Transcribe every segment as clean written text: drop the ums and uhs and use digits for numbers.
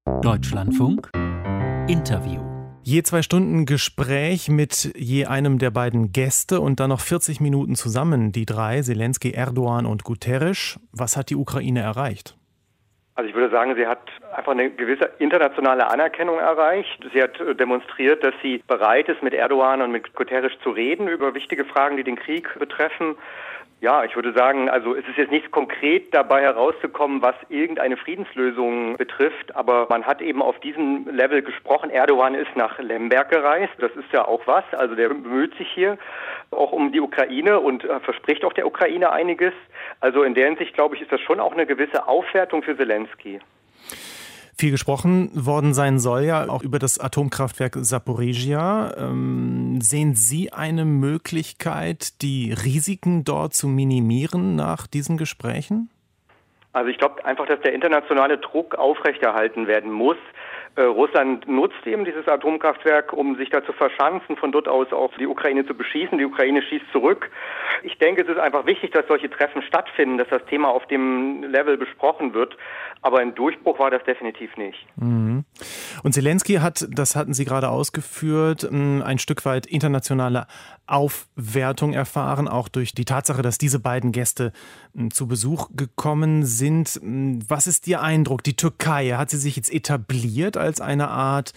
Deutschlandfunk Interview. Je 2 Stunden Gespräch mit je einem der beiden Gäste und dann noch 40 Minuten zusammen, die drei, Selenskyj, Erdogan und Guterres. Was hat die Ukraine erreicht? Also ich würde sagen, sie hat einfach eine gewisse internationale Anerkennung erreicht. Sie hat demonstriert, dass sie bereit ist, mit Erdogan und mit Guterres zu reden über wichtige Fragen, die den Krieg betreffen. Ja, ich würde sagen, also es ist jetzt nicht konkret dabei herauszukommen, was irgendeine Friedenslösung betrifft, aber man hat eben auf diesem Level gesprochen. Erdogan ist nach Lemberg gereist, das ist ja auch was, also der bemüht sich hier auch um die Ukraine und verspricht auch der Ukraine einiges. Also in der Hinsicht, glaube ich, ist das schon auch eine gewisse Aufwertung für Selenskyj. Viel gesprochen worden sein soll ja auch über das Atomkraftwerk Saporischschja. Sehen Sie eine Möglichkeit, die Risiken dort zu minimieren nach diesen Gesprächen? Also ich glaube einfach, dass der internationale Druck aufrechterhalten werden muss. Russland nutzt eben dieses Atomkraftwerk, um sich da zu verschanzen, von dort aus auch die Ukraine zu beschießen. Die Ukraine schießt zurück. Ich denke, es ist einfach wichtig, dass solche Treffen stattfinden, dass das Thema auf dem Level besprochen wird. Aber ein Durchbruch war das definitiv nicht. Mhm. Und Selenskyj hat, das hatten Sie gerade ausgeführt, ein Stück weit internationale Aufwertung erfahren, auch durch die Tatsache, dass diese beiden Gäste zu Besuch gekommen sind. Was ist Ihr Eindruck? Die Türkei, hat sie sich jetzt etabliert als eine Art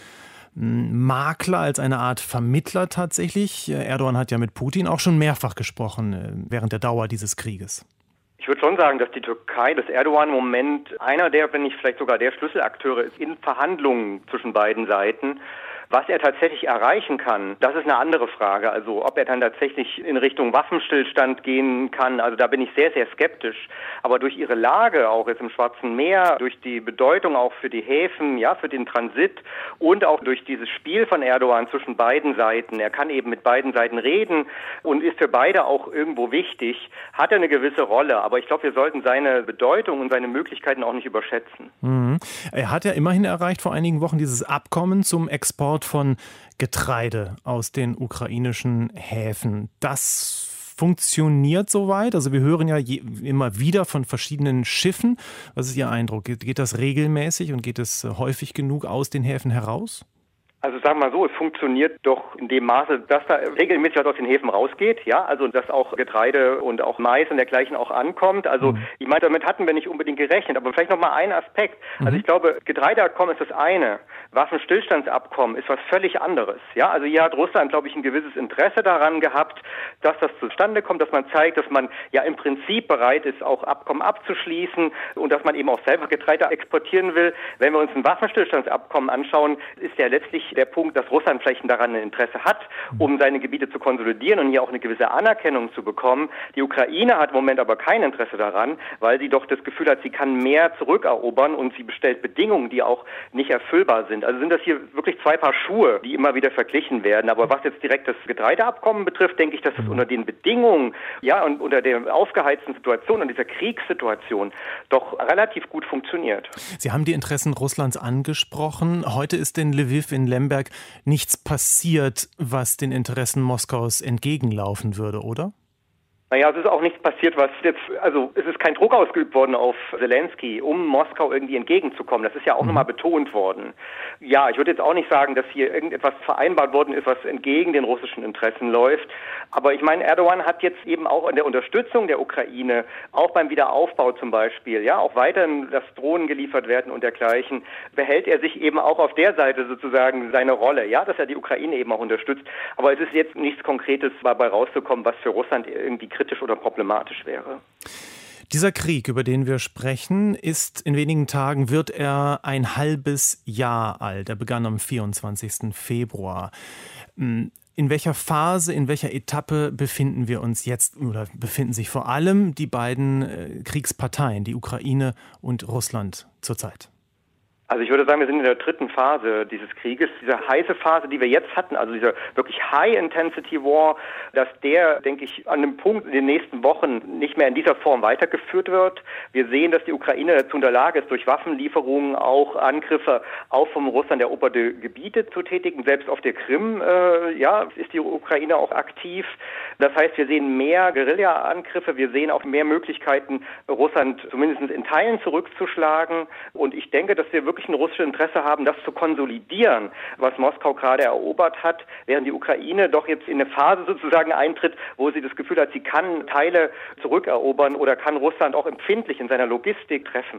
Makler, als eine Art Vermittler tatsächlich? Erdogan hat ja mit Putin auch schon mehrfach gesprochen während der Dauer dieses Krieges. Ich würde schon sagen, dass die Türkei, dass Erdogan im Moment einer der, wenn nicht vielleicht sogar der Schlüsselakteure ist in Verhandlungen zwischen beiden Seiten. Was er tatsächlich erreichen kann, das ist eine andere Frage. Also ob er dann tatsächlich in Richtung Waffenstillstand gehen kann, also da bin ich sehr, sehr skeptisch. Aber durch ihre Lage auch jetzt im Schwarzen Meer, durch die Bedeutung auch für die Häfen, ja, für den Transit und auch durch dieses Spiel von Erdogan zwischen beiden Seiten, er kann eben mit beiden Seiten reden und ist für beide auch irgendwo wichtig, hat er eine gewisse Rolle. Aber ich glaube, wir sollten seine Bedeutung und seine Möglichkeiten auch nicht überschätzen. Mhm. Er hat ja immerhin erreicht vor einigen Wochen dieses Abkommen zum Export von Getreide aus den ukrainischen Häfen. Das funktioniert soweit? Also wir hören ja immer wieder von verschiedenen Schiffen. Was ist Ihr Eindruck? Geht das regelmäßig und geht es häufig genug aus den Häfen heraus? Also sagen wir mal so, es funktioniert doch in dem Maße, dass da regelmäßig was aus den Häfen rausgeht, ja, also dass auch Getreide und auch Mais und dergleichen auch ankommt. Also ich meine, damit hatten wir nicht unbedingt gerechnet, aber vielleicht noch mal ein Aspekt. Also ich glaube, Getreideabkommen ist das eine, Waffenstillstandsabkommen ist was völlig anderes, ja. Also hier hat Russland, glaube ich, ein gewisses Interesse daran gehabt, dass das zustande kommt, dass man zeigt, dass man ja im Prinzip bereit ist, auch Abkommen abzuschließen und dass man eben auch selber Getreide exportieren will. Wenn wir uns ein Waffenstillstandsabkommen anschauen, ist ja letztlich der Punkt, dass Russland vielleicht daran ein Interesse hat, um seine Gebiete zu konsolidieren und hier auch eine gewisse Anerkennung zu bekommen. Die Ukraine hat im Moment aber kein Interesse daran, weil sie doch das Gefühl hat, sie kann mehr zurückerobern und sie bestellt Bedingungen, die auch nicht erfüllbar sind. Also sind das hier wirklich zwei Paar Schuhe, die immer wieder verglichen werden. Aber was jetzt direkt das Getreideabkommen betrifft, denke ich, dass das unter den Bedingungen, ja, und unter der aufgeheizten Situation und dieser Kriegssituation doch relativ gut funktioniert. Sie haben die Interessen Russlands angesprochen. Heute ist in Lviv in Lemberg nichts passiert, was den Interessen Moskaus entgegenlaufen würde, oder? Naja, es ist auch nichts passiert, was jetzt, also es ist kein Druck ausgeübt worden auf Selenskyj, um Moskau irgendwie entgegenzukommen. Das ist ja auch nochmal betont worden. Ja, ich würde jetzt auch nicht sagen, dass hier irgendetwas vereinbart worden ist, was entgegen den russischen Interessen läuft. Aber ich meine, Erdogan hat jetzt eben auch in der Unterstützung der Ukraine, auch beim Wiederaufbau zum Beispiel, ja, auch weiterhin, dass Drohnen geliefert werden und dergleichen, behält er sich eben auch auf der Seite sozusagen seine Rolle, ja, dass er die Ukraine eben auch unterstützt. Aber es ist jetzt nichts Konkretes dabei rauszukommen, was für Russland irgendwie kritisch oder problematisch wäre. Dieser Krieg, über den wir sprechen, ist in wenigen Tagen, wird er ein halbes Jahr alt. Er begann am 24. Februar. In welcher Phase, in welcher Etappe befinden wir uns jetzt oder befinden sich vor allem die beiden Kriegsparteien, die Ukraine und Russland zurzeit? Also ich würde sagen, wir sind in der dritten Phase dieses Krieges. Diese heiße Phase, die wir jetzt hatten, also dieser wirklich High-Intensity-War, dass der, denke ich, an einem Punkt in den nächsten Wochen nicht mehr in dieser Form weitergeführt wird. Wir sehen, dass die Ukraine dazu in der Lage ist, durch Waffenlieferungen auch Angriffe auf vom Russland eroberte Gebiete zu tätigen. Selbst auf der Krim ist die Ukraine auch aktiv. Das heißt, wir sehen mehr Guerilla-Angriffe, wir sehen auch mehr Möglichkeiten, Russland zumindest in Teilen zurückzuschlagen. Und ich denke, dass wir wirklich wirklich ein russisches Interesse haben, das zu konsolidieren, was Moskau gerade erobert hat, während die Ukraine doch jetzt in eine Phase sozusagen eintritt, wo sie das Gefühl hat, sie kann Teile zurückerobern oder kann Russland auch empfindlich in seiner Logistik treffen.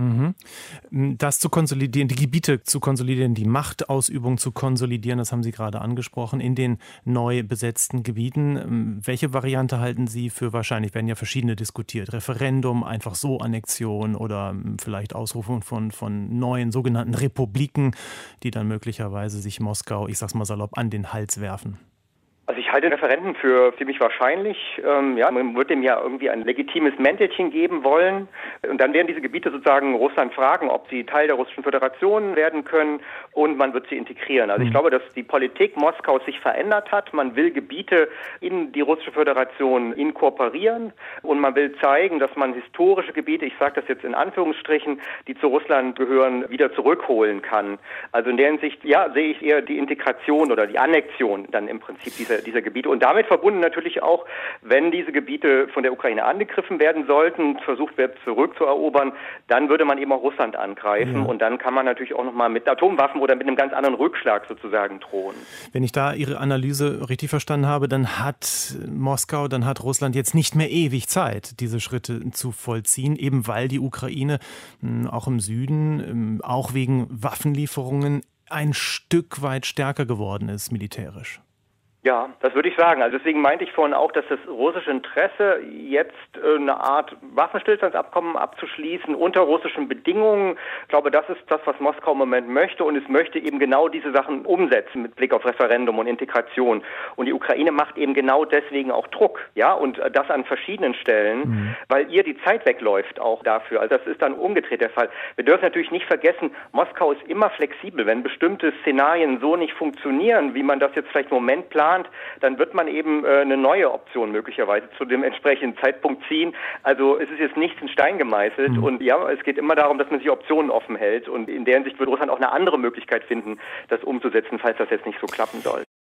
Das zu konsolidieren, die Gebiete zu konsolidieren, die Machtausübung zu konsolidieren, das haben Sie gerade angesprochen, in den neu besetzten Gebieten. Welche Variante halten Sie für wahrscheinlich? Werden ja verschiedene diskutiert. Referendum, einfach so Annexion oder vielleicht Ausrufung von neuen sogenannten Republiken, die dann möglicherweise sich Moskau, ich sag's mal salopp, an den Hals werfen. Also ich halte Referenden für ziemlich wahrscheinlich. Man wird dem ja irgendwie ein legitimes Mäntelchen geben wollen. Und dann werden diese Gebiete sozusagen Russland fragen, ob sie Teil der Russischen Föderation werden können, und man wird sie integrieren. Also ich glaube, dass die Politik Moskaus sich verändert hat. Man will Gebiete in die Russische Föderation inkorporieren und man will zeigen, dass man historische Gebiete, ich sage das jetzt in Anführungsstrichen, die zu Russland gehören, wieder zurückholen kann. Also in der Hinsicht, ja, sehe ich eher die Integration oder die Annexion dann im Prinzip dieser Gebiete. Und damit verbunden natürlich auch, wenn diese Gebiete von der Ukraine angegriffen werden sollten, versucht wird zurückzuerobern, dann würde man eben auch Russland angreifen. Ja. Und dann kann man natürlich auch nochmal mit Atomwaffen oder mit einem ganz anderen Rückschlag sozusagen drohen. Wenn ich da Ihre Analyse richtig verstanden habe, dann hat Moskau, dann hat Russland jetzt nicht mehr ewig Zeit, diese Schritte zu vollziehen, eben weil die Ukraine auch im Süden, auch wegen Waffenlieferungen, ein Stück weit stärker geworden ist militärisch. Ja, das würde ich sagen. Also deswegen meinte ich vorhin auch, dass das russische Interesse, jetzt eine Art Waffenstillstandsabkommen abzuschließen unter russischen Bedingungen, ich glaube, das ist das, was Moskau im Moment möchte, und es möchte eben genau diese Sachen umsetzen mit Blick auf Referendum und Integration. Und die Ukraine macht eben genau deswegen auch Druck, ja, und das an verschiedenen Stellen, weil ihr die Zeit wegläuft auch dafür. Also das ist dann umgedreht der Fall. Wir dürfen natürlich nicht vergessen, Moskau ist immer flexibel. Wenn bestimmte Szenarien so nicht funktionieren, wie man das jetzt vielleicht im Moment plant, dann wird man eben eine neue Option möglicherweise zu dem entsprechenden Zeitpunkt ziehen. Also es ist jetzt nichts in Stein gemeißelt und ja, es geht immer darum, dass man sich Optionen offen hält, und in der Hinsicht wird Russland auch eine andere Möglichkeit finden, das umzusetzen, falls das jetzt nicht so klappen soll.